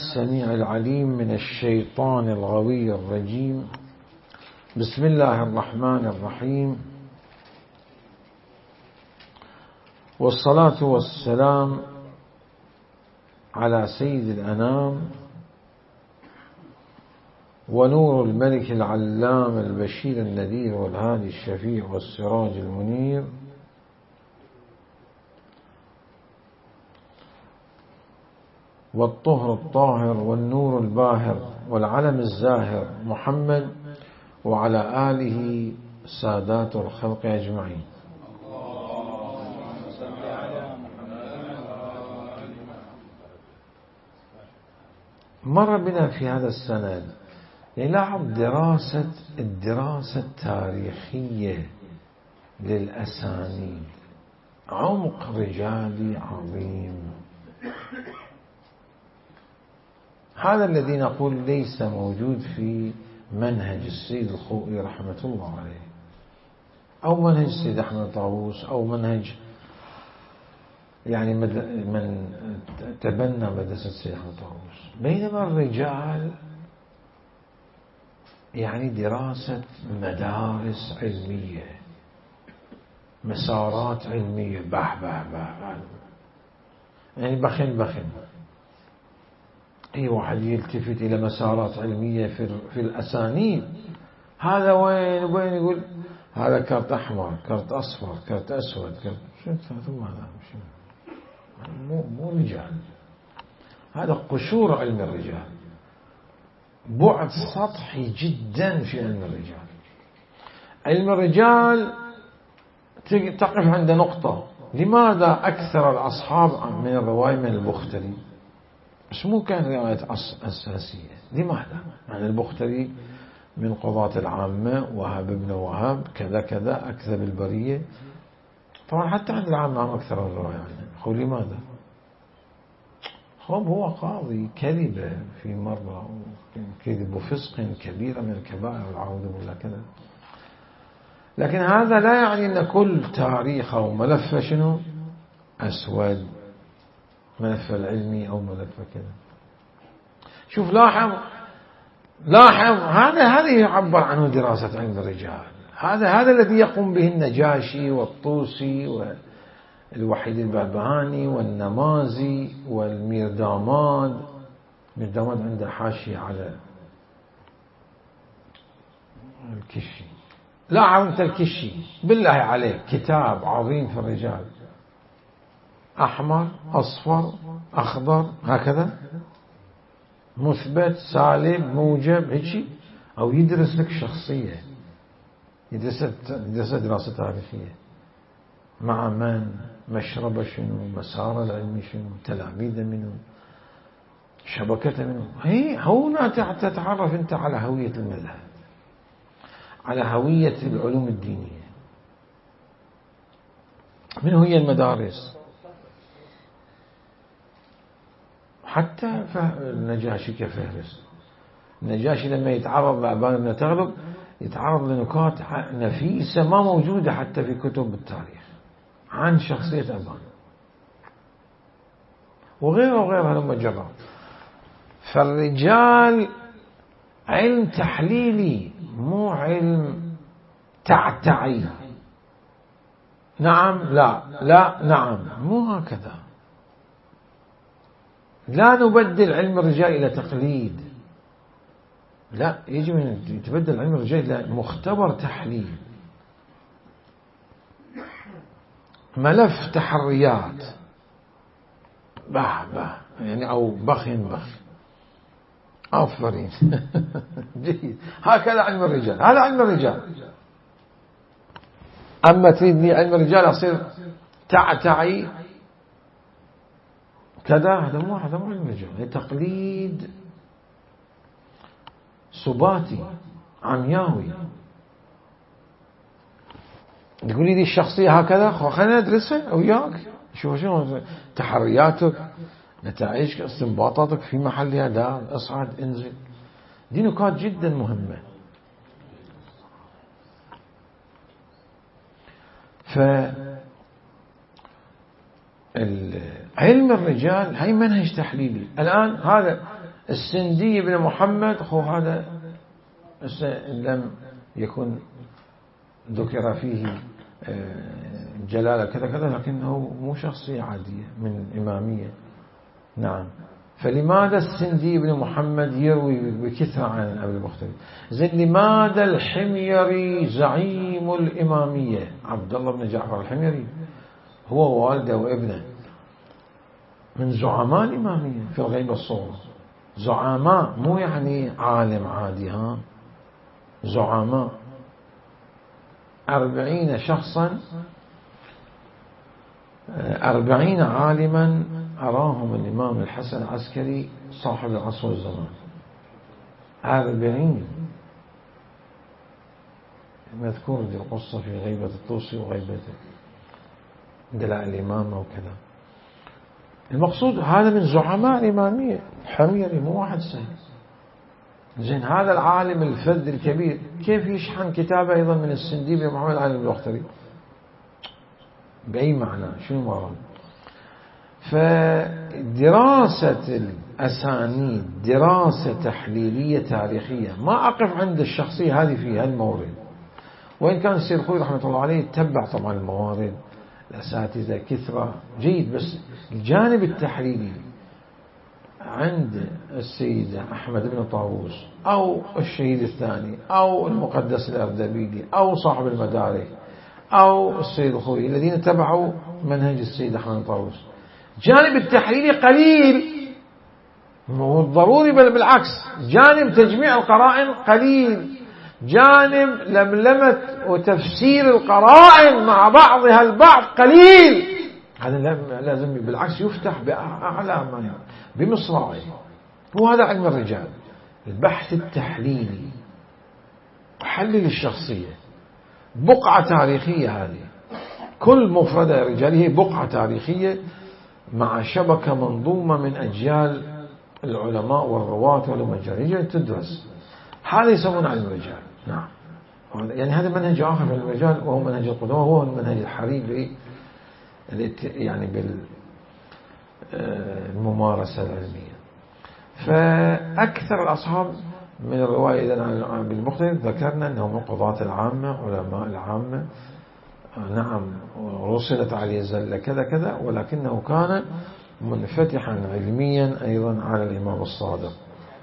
السميع العليم من الشيطان الغوي الرجيم. بسم الله الرحمن الرحيم، والصلاة والسلام على سيد الأنام ونور الملك العلام البشير النذير والهادي الشفيع والسراج المنير، والطهر الطاهر والنور الباهر والعلم الزاهر محمد وعلى آله سادات الخلق أجمعين. مر بنا في هذا السند لاحظ الدراسة التاريخية للأسانيد، عمق رجالي عظيم. هذا الذي نقول ليس موجود في منهج السيد الخوئي رحمة الله عليه، أو منهج السيد أحمد طاووس، أو منهج يعني من تبنى مدرسة السيد أحمد طاووس. بينما الرجال يعني دراسة مدارس علمية، مسارات علمية، يعني بخن أي واحد يلتفت إلى مسارات علمية في الأسانيد، هذا وين يقول هذا كرت أحمر، كرت أصفر، كرت أسود، مو رجال. هذا قشور علم الرجال، بعد سطحي جدا في علم الرجال. علم الرجال تقف عند نقطة: لماذا أكثر الأصحاب من الرواية من البختري؟ بس مو كان رواية أساسية. لماذا؟ يعني البختري من قضاة العامة، وهب بن وهب كذا كذا، أكذب البرية. طبعا حتى عند العامة أكثر الرواية عنه. لماذا؟ هو قاضي كذب في مرة، كذب وفسق كبيرة من الكبائر والعوذ بالله كذا. لكن هذا لا يعني أن كل تاريخ أو ملف شنو أسود، ملف العلمي أو ملف كذا. شوف، لاحظ هذا يعبر عنه دراسة علم الرجال. هذا الذي يقوم به النجاشي والطوسي والوحيد البهبهاني والنمازي والميرداماد. ميرداماد عنده حاشية على الكشي. لاحظ أنت الكشي بالله عليك، كتاب عظيم في الرجال، أحمر أصفر أخضر هكذا، مثبت سالب موجب هيك، أو يدرس لك شخصية، يدرس دراسة تاريخية، مع من، مشربه شنو، مساره العلمي شنو، تلاميذه منه، شبكته منه. هنا تتعرف أنت على هوية المذهب، على هوية العلوم الدينية. من هي المدارس؟ حتى النجاشي كفهرس. النجاشي لما يتعرض لأبان بن تغلب يتعرض لنكات نفيسة ما موجودة حتى في كتب التاريخ عن شخصية أبان، وغيره لما جرى. فالرجال علم تحليلي، مو علم تعتعي. نعم لا نعم، مو هكذا. لا نبدل علم الرجال إلى تقليد، لا، يجب أن يتبدل علم الرجال إلى مختبر تحليل، ملف تحريات يعني، أو بخ آفرين جيد. هكذا علم الرجال، هذا علم الرجال. أما تريدني علم الرجال أصير تعتعي كذا، هذا مو علم الرجال، هذا تقليد سباتي عمياوي. تقولي لي الشخصية هكذا، خلينا ندرسها وياك، شوف شنو تحرياتك، نتائجك، استنباطاتك في محلها، لا اصعد انزل. دي نقاط جدا مهمة. علم الرجال هي منهج تحليلي. الآن هذا السندي بن محمد هذا لم يكن ذكر فيه جلالة كذا كذا، لكنه مو شخصية عادية من إمامية. نعم. فلماذا السندي بن محمد يروي بكثرة عن أبي البختري؟ زين لماذا الحميري زعيم الإمامية عبد الله بن جعفر الحميري هو والده وابنه من زعماء الإمامية في الغيبة الصغرى؟ زعماء مو يعني عالم عادي، زعماء 40 شخصا 40 عالما أراهم الإمام الحسن العسكري صاحب العصر والزمان. 40 مذكور دي القصة في غيبة الطوسي وغيبة دلاء الإمامة وكذا. المقصود هذا من زعماء الإمامية، حميري مو واحد سهل. زين هذا العالم الفذ الكبير كيف يشحن كتابه أيضا من السندي بن محمد عن البختري؟ بأي معنى؟ شنو مراد؟ فدراسة الأسانيد دراسة تحليلية تاريخية، ما أقف عند الشخصية هذه في هالمورد، وإن كان السيد الخوئي رحمة الله عليه تبع طبعا الموارد، الأساتذة كثرة جيد، بس الجانب التحليلي عند السيد أحمد بن طاووس أو الشهيد الثاني أو المقدس الأردبيلي أو صاحب المدارك أو السيد الخوئي الذين تبعوا منهج السيد أحمد بن طاووس، جانب التحليلي قليل، مو ضروري بل بالعكس، جانب تجميع القرائن قليل، جانب لملمة وتفسير القرائن مع بعضها البعض قليل. هذا لازم بالعكس يفتح بأعلى ما بمصراعي. وهذا علم الرجال، البحث التحليلي، حلل الشخصية، بقعة تاريخية. هذه كل مفردة رجالية بقعة تاريخية مع شبكة منظومة من أجيال العلماء والرواة والمجال تدرس. هذا يسمون علم الرجال. نعم. يعني هذا منهج آخر من الرجال وهو منهج القدماء، وهو المنهج الحريري يعني بالممارسة العلمية. فأكثر الأصحاب من الرواية إذن عن بالبختري ذكرنا أنهم القضاة العامة، علماء العامة. نعم رسلت عليه زلة كذا كذا، ولكنه كان منفتحا علميا أيضا على الإمام الصادق.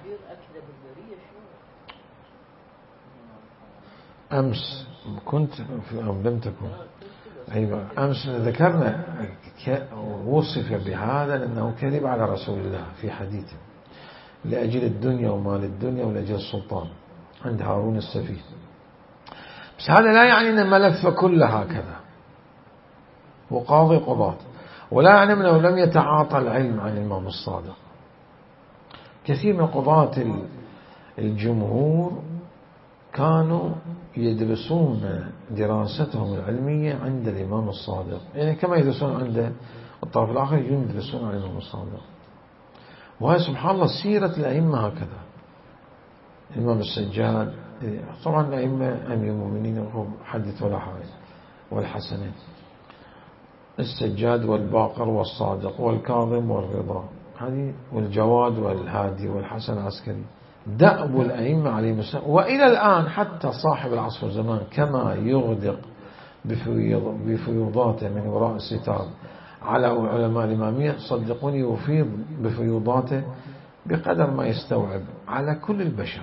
أمس كنت أو لم تكن أيوة أمس ذكرنا وصف بهذا لأنه كذب على رسول الله في حديثه لأجل الدنيا ومال الدنيا ولأجل السلطان عند هارون السفيه. بس هذا لا يعني أن الملف كله هكذا، وقاضي قضاة، ولا يعني أنه لم يتعاطى العلم عن الإمام الصادق. كثير من قضاة الجمهور كانوا يدرسون دراستهم العلمية عند الإمام الصادق، يعني كما يدرسون عند الطرف الآخر يدرسون عن الإمام الصادق. وهي سبحان الله سيرة الأئمة هكذا. الإمام السجاد طبعا الأئمة أمير المؤمنين حدث ولا حرج، والحسنين السجاد والباقر والصادق والكاظم والرضا، هذه والجواد والهادي والحسن العسكري، دأب الأئمة عليهم السلام. وإلى الآن حتى صاحب العصر والزمان كما يغدق بفيوضاته من وراء الستار على علماء الإمامية، صدقوني يفيض بفيوضاته بقدر ما يستوعب على كل البشر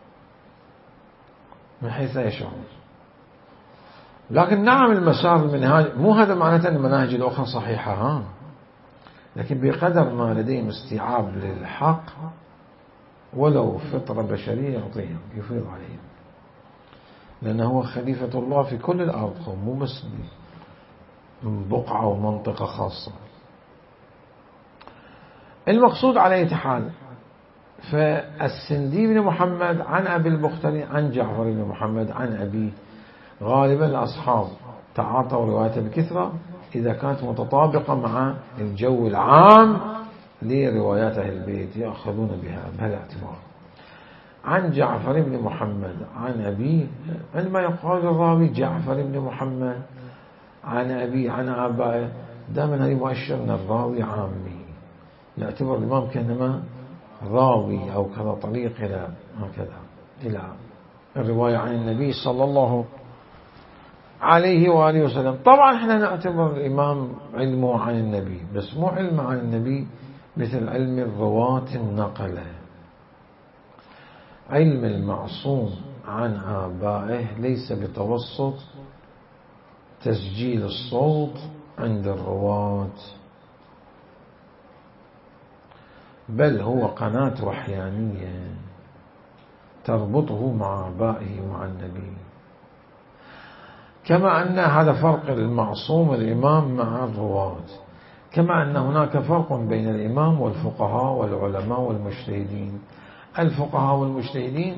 من حيث لا يشعر. لكن نعم المسار المنهاج مو هذا معناته أن المناهج الأخرى صحيحة، لكن بقدر ما لديهم استيعاب للحق ولو فطرة بشرية يعطيهم يفيض عليهم، لأنه هو خليفة الله في كل الأرض، مو بس بقعة ومنطقة خاصة. المقصود على أي حال، فالسندي بن محمد عن أبي البختري عن جعفر بن محمد عن أبيه، غالبا الأصحاب تعاطوا روايته بكثرة إذا كانت متطابقة مع الجو العام لروايات أهل البيت، يأخذون بها بهالاعتبار. عن جعفر بن محمد عن أبيه، عندما يقال الراوي جعفر بن محمد عن أبيه عن آبائه، دائما هذه مؤشر أن الراوي عامي، يعتبر الإمام كأنما راوي أو كذا طريق إلى هكذا إلى الرواية عن النبي صلى الله عليه وآله وسلم. طبعا احنا نعتبر الإمام علمه عن النبي، بس مو علم عن النبي مثل علم الرواة النقلة. علم المعصوم عن آبائه ليس بتوسط تسجيل الصوت عند الرواة، بل هو قناة وحيانية تربطه مع آبائه ومع النبي. كما أن هذا فرق المعصوم الإمام مع الرواة، كما أن هناك فرق بين الإمام والفقهاء والعلماء والمجتهدين. الفقهاء والمجتهدين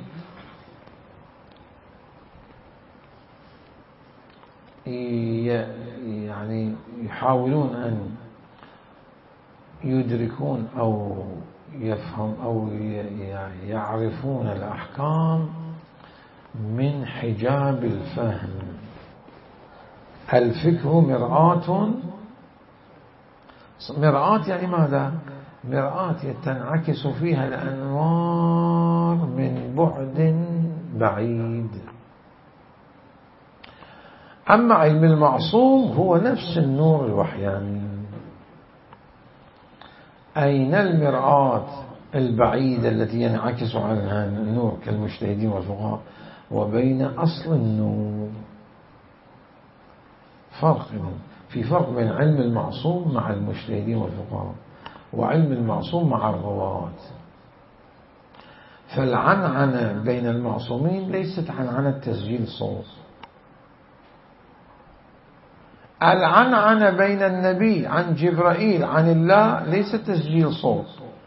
يعني يحاولون أن يدركون أو يفهم أو يعرفون الأحكام من حجاب الفهم. الفكر مرآة يعني ماذا؟ مرآة تنعكس فيها الأنوار من بعد بعيد. أما علم المعصوم هو نفس النور الوحياني. أين المرآة البعيدة التي ينعكس عنها النور كالمجتهدين والفقهاء، وبين أصل النور فرق. في فرق بين علم المعصوم مع المجتهدين والفقهاء وعلم المعصوم مع الرواة. فالعنعنة بين المعصومين ليست عنعنة تسجيل صوت. العنعنة بين النبي عن جبرائيل عن الله ليست تسجيل صوت.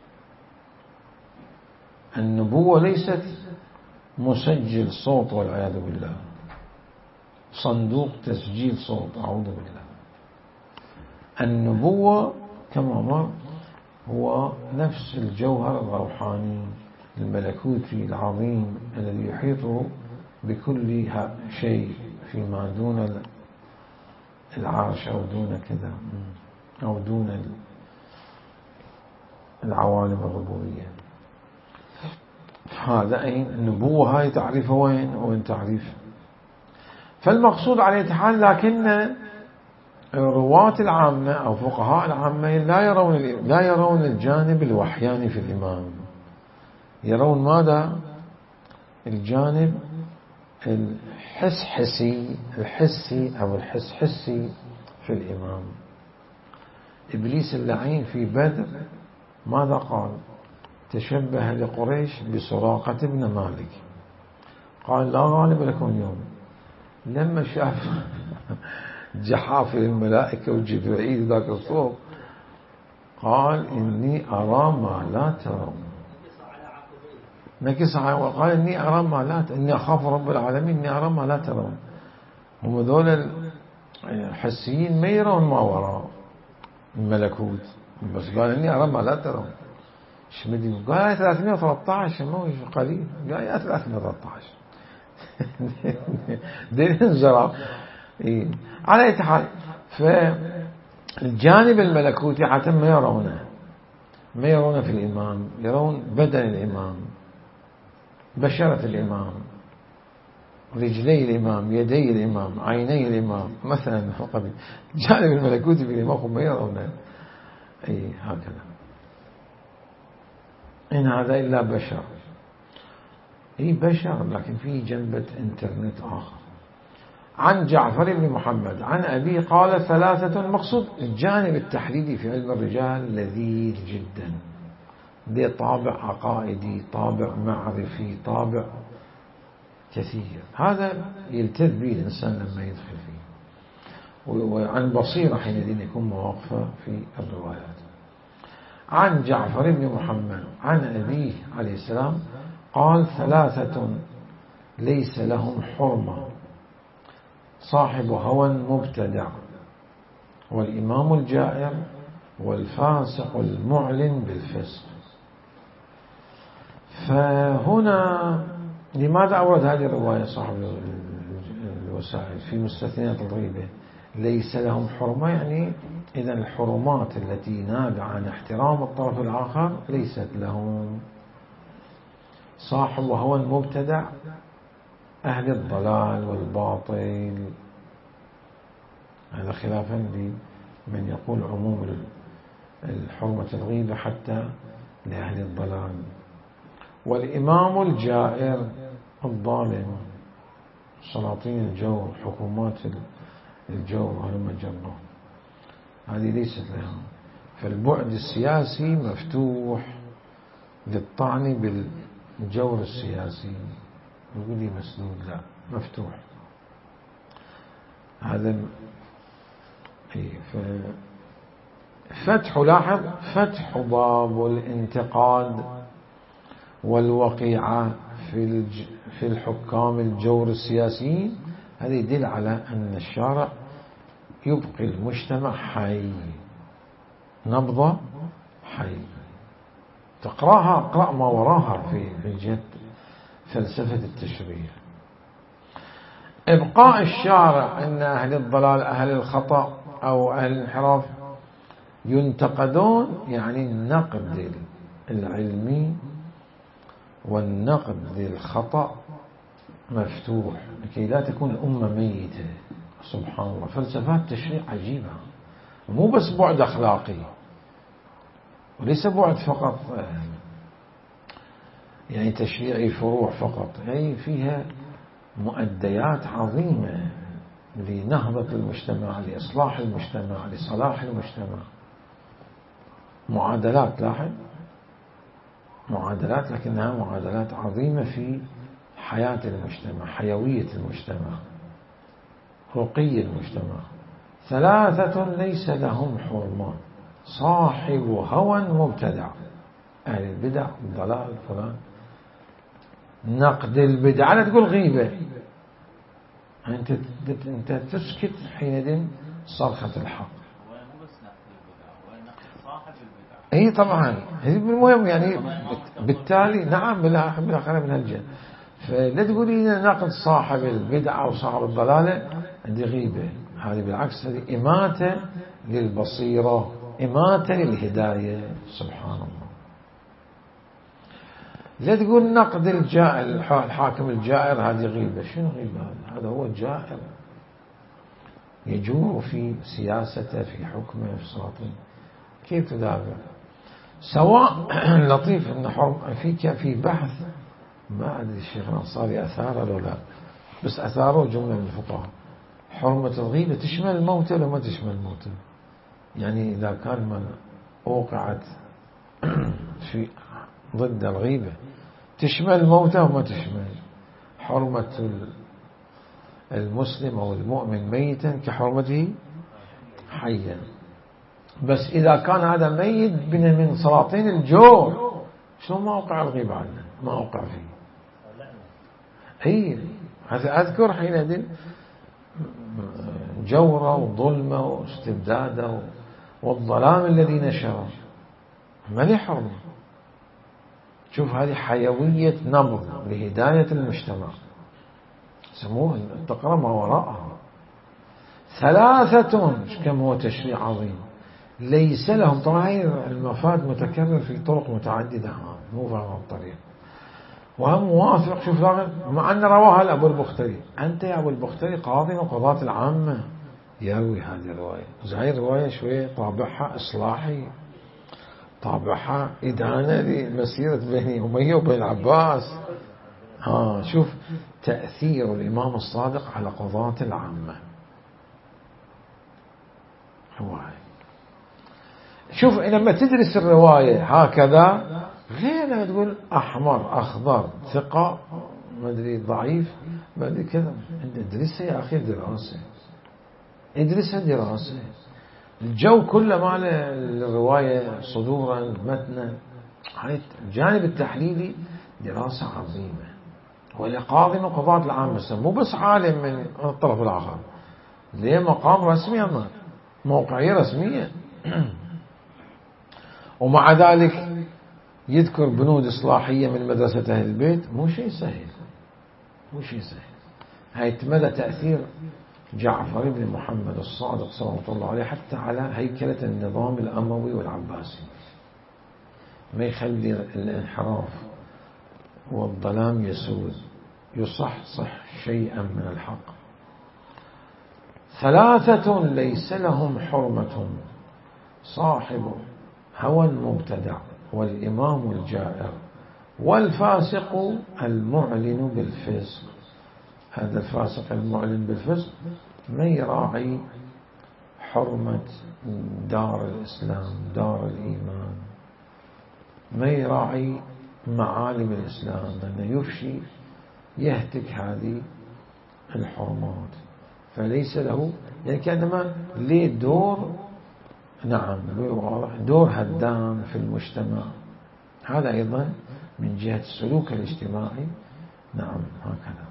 النبوة ليست مسجل صوت والعياذ بالله، صندوق تسجيل صوت أعوذ بالله. النبوة كما مر هو نفس الجوهر الروحاني الملكوتي العظيم الذي يحيط بكل شيء فيما دون العرش أو دون كذا أو دون العوالم الربوبية. هذا أين النبوة؟ هاي تعريفها وين تعريف. فالمقصود على الاتحاد، لكن الرواة العامة أو فقهاء العامة لا يرون الجانب الوحياني في الإمام، يرون ماذا؟ الجانب الحسي أو الحسحسي في الإمام. إبليس اللعين في بدر ماذا قال؟ تشبه لقريش بسراقة بن مالك، قال لا غالب لكم اليوم. لما شاف جحافل الملائكة وجبرائيل ذاك الصوت قال إني أرى ما لا ترون. نكس وقال إني أرى ما لا ترون، إني أخاف رب العالمين، إني أرى ما لا ترون. هم ذول الحسيين ما يرون ما وراء الملكوت، بس قال إني أرى ما لا ترون. شمدي قال آية 313 مو قليل، قال آية 313 دين انزرع. على أي حال، فالجانب الملكوتي حتى ما يرونه في الإمام، يرون بدن الإمام، بشرة الإمام، رجلي الإمام، يدي الإمام، عيني الإمام مثلا فقط. الجانب الملكوتي في الإمام ما يرونه هكذا. إن هذا إلا بشر، بشر لكن فيه جنبة انترنت آخر. عن جعفر بن محمد عن أبيه قال ثلاثة. المقصود الجانب التحليلي في علم الرجال لذيذ جدا، ده طابع عقائدي، طابع معرفي، طابع كثير. هذا يلتذ به الإنسان لما يدخل فيه، وعن بصيرة حينئذ يكون مواقفة في الروايات. عن جعفر بن محمد عن أبيه عليه السلام قال ثلاثة ليس لهم حرمة: صاحب هوى مبتدع، والإمام الجائر، والفاسق المعلن بالفسق. فهنا لماذا أورد هذه الرواية صاحب الوسائل في مستثنيات الغيبة؟ ليس لهم حرمة يعني إذا الحرمات التي نابعة عن احترام الطرف الآخر ليست لهم. صاحب وهو المبتدع أهل الضلال والباطل، هذا خلافا لمن يقول عموم الحرمة الغيبة حتى لأهل الضلال. والإمام الجائر الظالم، سلاطين الجور، حكومات الجور هلم جرهم، هذه ليست لهم. فالبعد السياسي مفتوح للطعن بالجور السياسي، يقول لي مسدود، لا، مفتوح. هذا فتح، لاحظ، فتح باب الانتقاد والوقيعة في الحكام الجور السياسيين، هذا يدل على أن الشارع يبقي المجتمع حي، نبضة حي. تقرأها، اقرأ ما وراها في جهة فلسفة التشريع. إبقاء الشارع أن أهل الضلال، أهل الخطأ أو أهل الانحراف ينتقدون، يعني النقد العلمي والنقد للخطأ مفتوح لكي لا تكون الأمة ميتة. سبحان الله، فلسفات التشريع عجيبة، مو بس بعد أخلاقي، وليس بعد فقط يعني تشريعي فروع فقط، يعني فيها مؤديات عظيمة لنهضة المجتمع، لإصلاح المجتمع، لصلاح المجتمع. معادلات، لاحظ، معادلات، لكنها معادلات عظيمة في حياة المجتمع، حيوية المجتمع، رقي المجتمع. ثلاثة ليس لهم حرمات: صاحب هوى مبتدع، أهل البدع الضلال فلان. نقد البدع، لا تقول غيبة، أنت تسكت حينئذ صرخة الحق. اي طبعا، المهم يعني بالتالي نعم بالاخره من هالجهه. فلا تقولي نقد صاحب البدعه او صاحب الضلاله عندي غيبه، هذه بالعكس، هذه اماته للبصيره، اماته للهدايه. سبحان الله. لا تقول نقد الحاكم الجائر هذه غيبه، شنو غيبه؟ هذا هو الجائر، يجور في سياسته، في حكمه، في سلاطينه، كيف تدافع؟ سواء لطيف ان في بحث، ما ادري الشيخ الانصاري اثاره لو لا، بس اثاره جمله من الفقهاء: حرمه الغيبه تشمل الموتى ولا ما تشمل الموتى؟ يعني اذا كان من اوقعت في ضد الغيبه تشمل الموتى وما تشمل؟ حرمه المسلم او المؤمن ميتا كحرمته حيا. بس إذا كان هذا ميت من سلاطين الجور، شلون ما أوقع الغيبة عنه؟ ما أوقع فيه. أي أذكر حينئذ جوره وظلمه واستبداده والظلام الذي نشره، ما لي حرمة. شوف هذه حيوية نبض لهداية المجتمع، سموه تقرأ ما وراءها. ثلاثة، كم هو تشريع عظيم، ليس لهم. طبعا هي المفاد متكرر في طرق متعددة، مو فاهم الطريق، وهم موافق. شوف، مع أن رواها أبو البختري، أنت يا أبو البختري قاضي من قضاة العامة يروي هذه الرواية، زي الرواية شوية طابعها إصلاحي، طابعها إدانة لمسيرة بين أمية وبين عباس. شوف تأثير الإمام الصادق على قضاة العامة. رواية، شوف لما تدرس الرواية هكذا، غير لما تقول أحمر أخضر ثقة ما أدري ضعيف ما أدري كذا. ادرسها يا أخي دراسة، ادرسها دراسة. الجو كله مال الرواية صدورا متنا، الجانب التحليلي دراسة عظيمة. والقاضي من قضاة العامة، مو بس عالم من الطرف الآخر، ليه مقام رسمي، موقعية رسمية. ومع ذلك يذكر بنود إصلاحية من مدرسة أهل البيت، مو شيء سهل، مو شيء سهل. هاي مدى تأثير جعفر بن محمد الصادق صلى الله عليه حتى على هيكلة النظام الأموي والعباسي، ما يخلي الانحراف والظلام يسود، يصحصح شيئا من الحق. 3 ليس لهم حرمة: صاحب هوى مبتدع، والإمام الجائر، والفاسق المعلن بالفسق. هذا الفاسق المعلن بالفسق ما يراعي حرمة دار الإسلام، دار الإيمان، ما يراعي معالم الإسلام، لأنه يفشي يهتك هذه الحرمات، فليس له يعني كأنما ليه دور، نعم دور هدام في المجتمع. هذا أيضا من جهة السلوك الاجتماعي، نعم هكذا.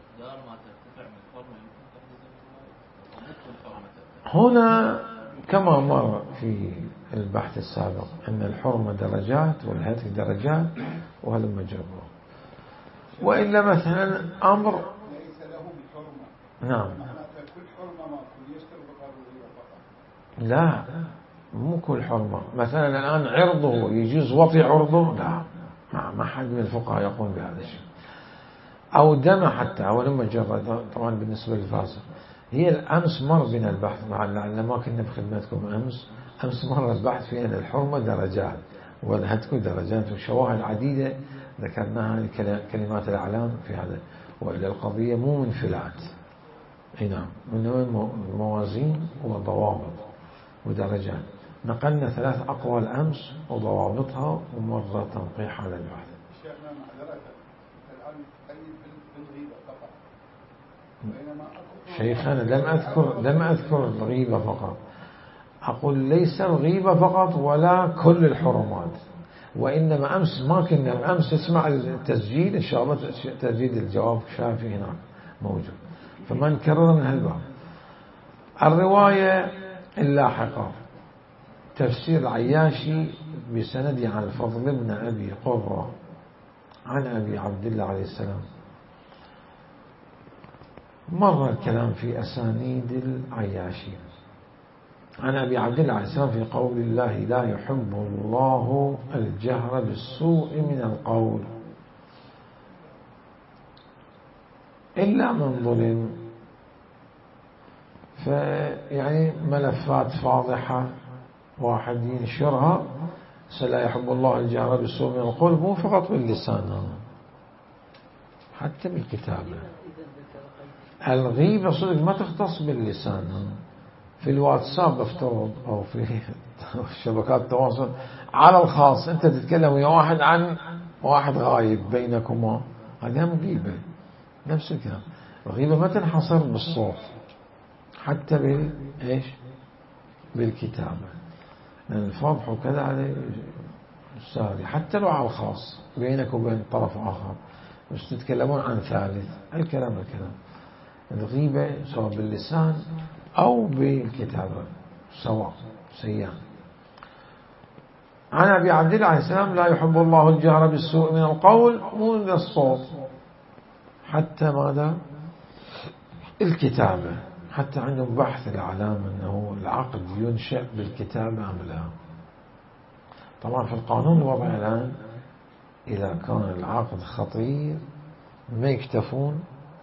هنا كما مر في البحث السابق أن الحرمة درجات والهتك درجات، وهذا مجرد. وإلا مثلا أمر ليس له بحرمة، نعم كل حرمة ما يشترط فقط. لا مو كل حرمة. مثلا الآن عرضه يجوز وطي عرضه، لا ما حد من الفقهاء يقول بهذا الشيء. أو دم حتى، أو لما جرد طبعا بالنسبة للفاسق. هي الأمس مر بنا البحث لعل ما كنا بخدمتكم أمس مر البحث في أن الحرمة درجات والهتك درجات، وشواهد عديدة ذكرناها كلمات الأعلام في هذا. وإلى القضية مو منفلات، نعم إنما موازين وضوابط ودرجات. نقلنا 3 أقوال أمس وضوابطها ومر تنقيح على البحث. شيخنا معذرة الآن تقيد بالغيبة فقط، بينما شيخنا لم أذكر الغيبة فقط، أقول ليس الغيبة فقط ولا كل الحرمات، وإنما أمس ما كنا أمس اسمع التسجيل إن شاء الله، تسجيل الجواب شافي هناك موجود، فما نكرر من هالباب. الرواية اللاحقة تفسير العياشي بسند عن الفضل بن أبي قرة عن أبي عبد الله عليه السلام. مر الكلام في أسانيد العياشي عن أبي عبد الله عليه السلام في قول الله: لا يحب الله الجهر بالسوء من القول إلا من ظلم. فيعني ملفات فاضحة واحد ينشرها، لا يحب الله الجهر بالسوء من القول، مو فقط باللسان، حتى بالكتابة. الغيبة صدق ما تختص باللسان. في الواتساب افترض أو في شبكات التواصل على الخاص أنت تتكلم ويا واحد عن واحد غايب بينكما، هذا هم غيبة. نفس الكلام، الغيبة ما تنحصر بالصوت، حتى بالكتابة، لأن الفضح وكذا عليه ساري، حتى لو على الخاص بينك وبين طرف آخر، بس تتكلمون عن ثالث، الكلام الغيبة سواء باللسان أو بالكتابة سواء سيان. عن أبي عبد الله عليه السلام: لا يحب الله الجهر بالسوء من القول، مو من الصوت، حتى ماذا؟ الكتابة. حتى عندهم بحث الأعلام أنه العقد ينشأ بالكتابة أم لا. طبعا في القانون الوضع الآن إذا كان العقد خطير ما يكتفون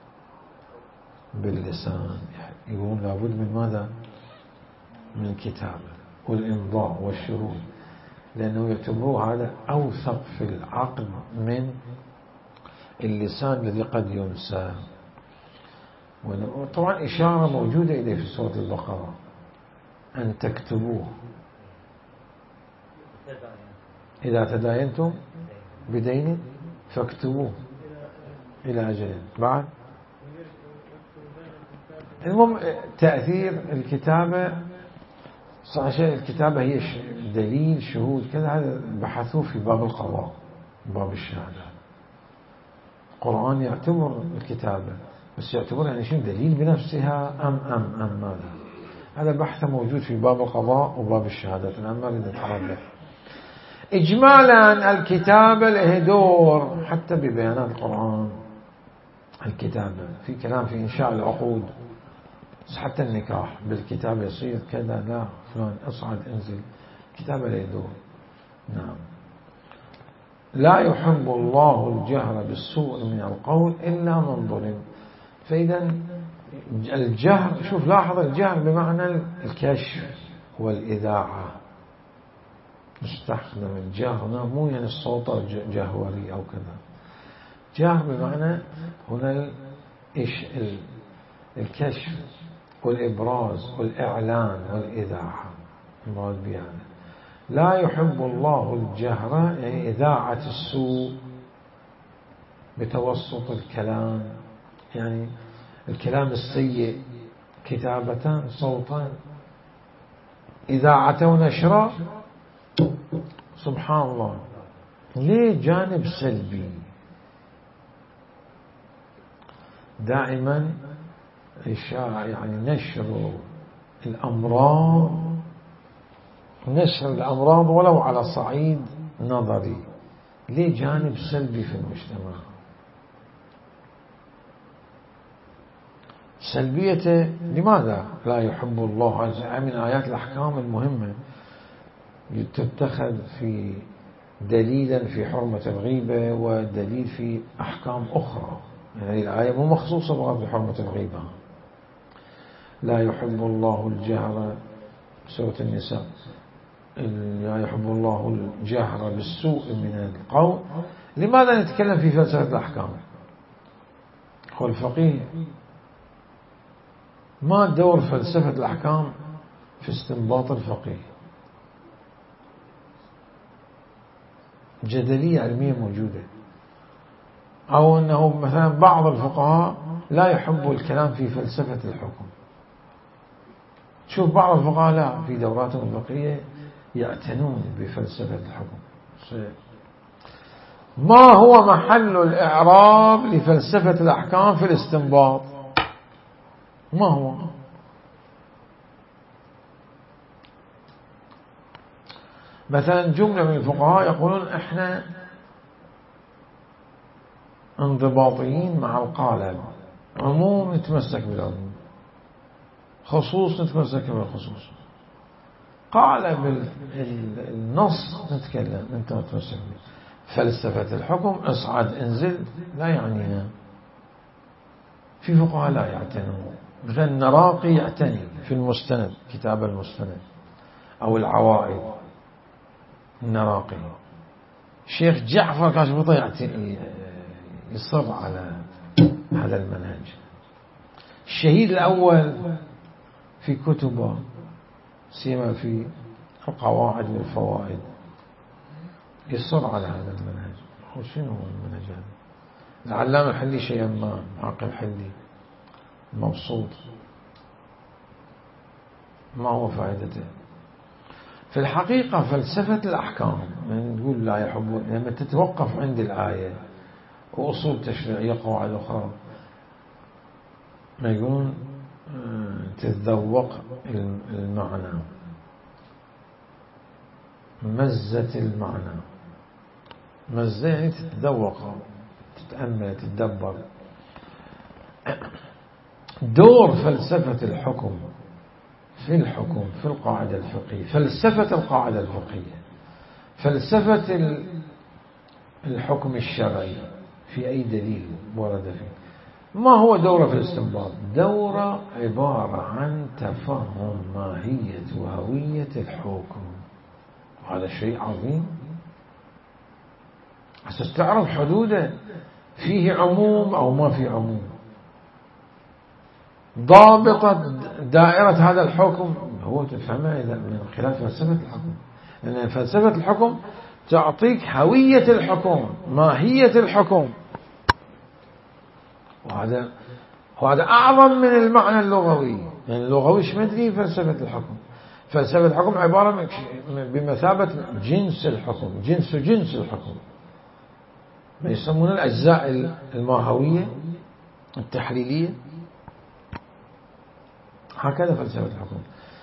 باللسان، يقولون لابد من ماذا؟ من الكتابة والإمضاء والشروط، لأنه يعتبروه هذا أوثق في العقد من اللسان الذي قد ينسى. وطبعا إشارة موجودة إليه في سورة البقرة: أن تكتبوه إذا تداينتم بدين فاكتبوه إلى أجل. بعد المهم تأثير الكتابة، صحيح الكتابة هي دليل شهود كذا، هذا بحثوه في باب القضاء، باب الشهادة. القرآن يعتبر الكتابة، بس يعتبر يعني شنو دليل بنفسها أم ماذا؟ هذا بحث موجود في باب القضاء وباب الشهادة، أنا ما أريد أتعرض. إجمالا الكتابة له دور حتى ببيانات القرآن. الكتابة في كلام في إنشاء العقود، بس حتى النكاح بالكتاب يصير كذا، لا فلان اصعد انزل، كتابة لا يدور. نعم. لا يحب الله الجهر بالسوء من القول إلا من ظلم. فإذا الجهر، شوف لاحظ الجهر بمعنى الكشف والإذاعة، مستخدم الجهر مو يعني الصوت الجهوري أو كذا، جهر بمعنى هنا الكشف والإبراز والإعلان والإذاعة المراد بها. لا يحب الله الجهر يعني إذاعة السوء بتوسط الكلام، يعني الكلام السيء كتابة صوتا، إذاعة ونشرة. سبحان الله، ليه جانب سلبي دائما يعني نشر الأمراض ولو على صعيد نظري، ليه جانب سلبي في المجتمع. سلبيته لماذا لا يحب الله؟ من آيات الأحكام المهمة تتخذ في دليلا في حرمة الغيبة ودليل في أحكام أخرى، يعني الآية مو مخصوصة فقط بحرمة الغيبة. لا يحب الله الجهر، سورة النساء، لا يحب الله الجهر بالسوء من القول. لماذا نتكلم في فلسفة الأحكام؟ هو الفقيه ما دور فلسفة الأحكام في استنباط الفقيه؟ جدلية علمية موجودة، أو أنه مثلا بعض الفقهاء لا يحبوا الكلام في فلسفة الحكم. شوف بعض الفقهاء لا، في دوراتهم الفقهية يعتنون بفلسفة الحكم. ما هو محل الإعراب لفلسفة الأحكام في الاستنباط؟ ما هو؟ مثلا جملة من الفقهاء يقولون احنا انضباطيين مع القالب، عموم نتمسك بالعموم، خصوص نتمسك بالخصوص، قالب النص نتكلم انت نتمسك به. فلسفة الحكم اصعد انزل لا يعنينا. في فقهاء لا يعتنون، مثلا النراقي يعتني في المستند، كتاب المستند أو العوائد، النراقي. الشيخ جعفر كاشفطي يصر على هذا المنهج. الشهيد الأول في كتبه سيما في القواعد والفوائد يصر على هذا المنهج. شنو هو المنهج هذا؟ العلامة الحلي شيئا ما، عاقل حلي مبسوط، ما هو فائدته؟ في الحقيقة فلسفة الأحكام من نقول لا يحبون، لما تتوقف عند الآية وأصول تشريعية قواعد أخرى، ما يقولون تتذوق المعنى، مزة المعنى. مزة يعني تتذوق، تتأمل، تتدبر. دور فلسفة الحكم في الحكم في القاعدة الفقهية، فلسفة القاعدة الفقهية، فلسفة الحكم الشرعي في أي دليل ورد فيه، ما هو دوره في الاستنباط؟ دوره عبارة عن تفهم ماهية وهوية الحكم. هذا شيء عظيم، عشان تعرف حدوده، فيه عموم أو ما فيه عموم، ضابطة دائرة هذا الحكم هو تفهمها إذا من خلال فلسفة الحكم. لأن فلسفة الحكم تعطيك هوية الحكم، ماهية الحكم، وهذا أعظم من المعنى اللغوي. يعني اللغوي ايش مدري فلسفة الحكم. فلسفة الحكم عبارة بمثابة جنس الحكم، جنس الحكم، ما يسمونه الأجزاء الماهوية التحليلية. هكذا فلسفة الحكم.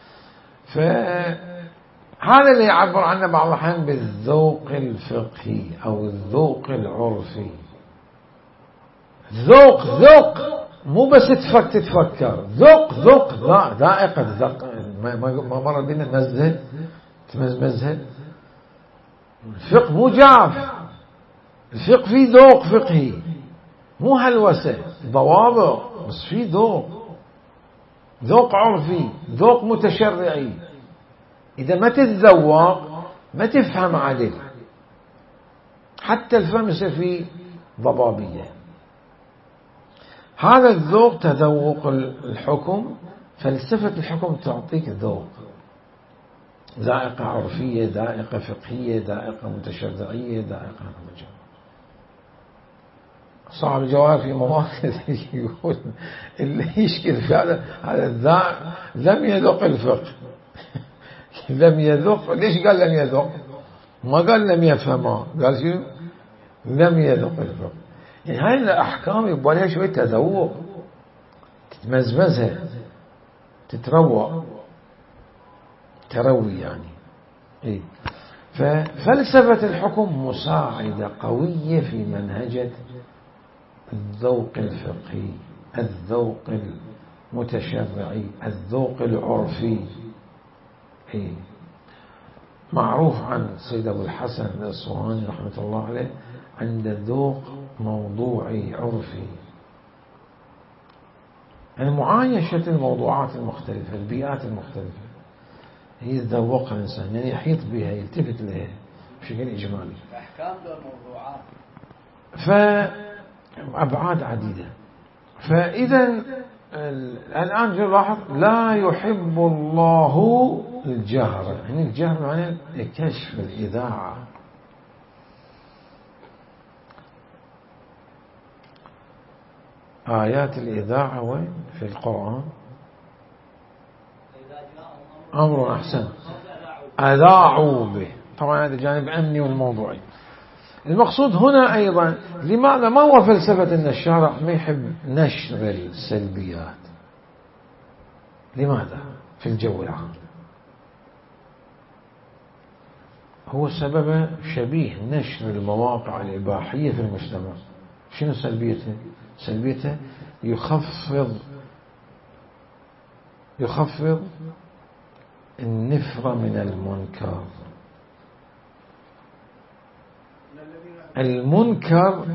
فهذا اللي يعبر عنه بعض الأحيان بالذوق الفقهي أو الذوق العرفي. ذوق مو بس تتفكر، ذق ذائقة ذق. ما مر بنا نزهة تمزمزها. الفقه مو جاف، الفقه فيه ذوق فقهي، مو هلوسة ضوابط، بس فيه ذوق عرفي، ذوق متشرعي. إذا ما تتذوق ما تفهم عدل، حتى الفهم يصير فيه ضبابية. هذا الذوق تذوق الحكم. فلسفة الحكم تعطيك ذوق، ذائقة عرفية، ذائقة فقهية، ذائقة متشرعية، ذائقة مجال. صاحب الجواب في مواقف يقول اللي يشكل في هذا الذائق لم يذوق الفقه. لم يذوق. ليش قال لم يذوق؟ ما قال لم يفهمه، قال شو؟ لم يذوق الفقه. يعني هاي الأحكام يبغى لها شوية تذوق، تتمزمزها، تتروى، تروي يعني. إيه؟ ففلسفة الحكم مساعدة قوية في منهجة الذوق الفقهي، الذوق المتشرعي، الذوق العرفي. إيه؟ معروف عن سيد أبو الحسن الأصفهاني رحمة الله عليه عند ذوق موضوعي عرفي، يعني معايشة الموضوعات المختلفة، البيئات المختلفة، هي تذوقها الإنسان، يعني يحيط بها، يلتفت لها بشكل إجمالي. أحكام الموضوعات فأبعاد عديدة. فإذا الآن نلاحظ لا يحب الله الجهر، يعني الجهر معناه كشف الإذاعة. آيات الإذاعة وين في القرآن؟ أمر أحسن أذاعوا به. طبعا هذا جانب أمني والموضوعي. المقصود هنا أيضا لماذا ما هو فلسفة أن الشارع ما يحب نشر السلبيات؟ لماذا في الجو العام؟ هو سبب شبيه نشر المواقع الإباحية في المجتمع. شنو سلبيته؟ سلبيته يخفض النفرة من المنكر. المنكر،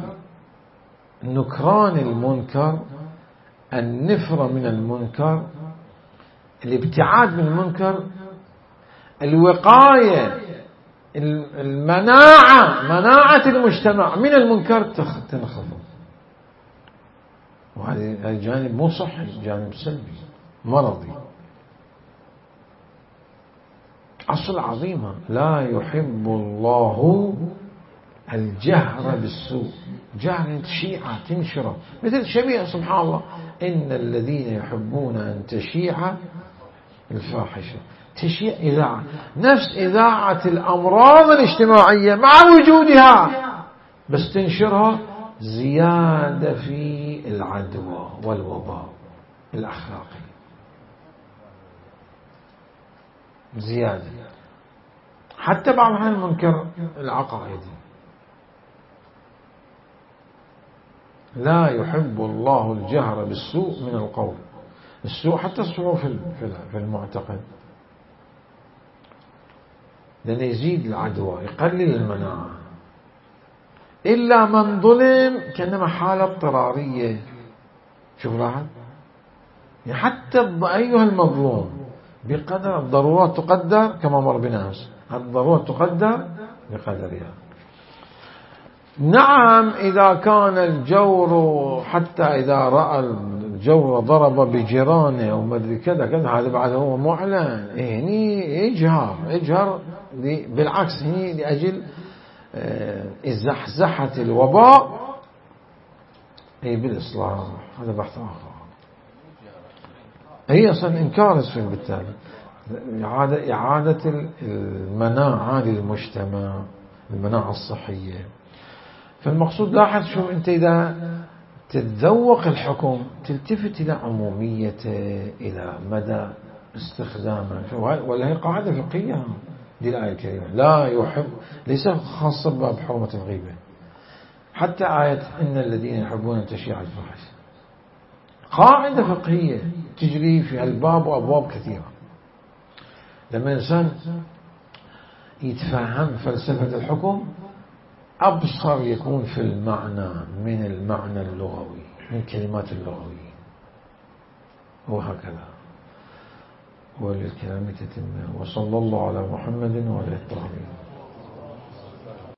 نكران المنكر، النفرة من المنكر، الابتعاد من المنكر، الوقاية، مناعة المجتمع من المنكر تنخفض. وهذا الجانب مو صحي، جانب سلبي مرضي. أصل عظيمة لا يحب الله الجهر بالسوء. جهر تشيع تنشره، مثل شبيه سبحان الله إن الذين يحبون أن تشيع الفاحشة. تشيع إذاعة، نفس إذاعة الأمراض الاجتماعية مع وجودها، بس تنشرها زيادة في العدوى والوباء الأخلاقي، زيادة. حتى بعض المنكر العقائدي. لا يحب الله الجهر بالسوء من القول. السوء حتى السوء في المعتقد، لأنه يزيد العدوى، يقلل المناعة. إلا من ظلم كأنما حالة اضطرارية. شوف لاحظ، يعني حتى أيها المظلوم بقدر الضرورات تقدر، كما مر بنا أمس، الضرورات تقدر بقدرها. نعم إذا كان الجور، حتى إذا رأى الجور ضرب بجيرانه أو مدري كذا كذا، هذا بعد هو معلن. هني يجهر بالعكس، هني لأجل زحزحة الوباء بالإصلاح. هذا بحث آخر. هي أصلا إنكار السوء، بالتالي إعادة المناعة للمجتمع، المناعة الصحية. فالمقصود لاحظ، شوف أنت إذا تتذوق الحكم تلتفت إلى عموميته، إلى مدى استخدامه. ولا هي قاعدة فقهية دي الآية الكريمة. لا يحب، ليس خاصة بباب حرمة الغيبة، حتى آية إن الذين يحبون أن تشيع الفاحشة قاعدة فقهية تجري في الباب وأبواب كثيرة. لما إنسان يتفهم فلسفة الحكم أبصر يكون في المعنى من المعنى اللغوي، من كلمات اللغويين، وهكذا. وللكلام تتمه. وصلى الله على محمد وعلى الطاهرين.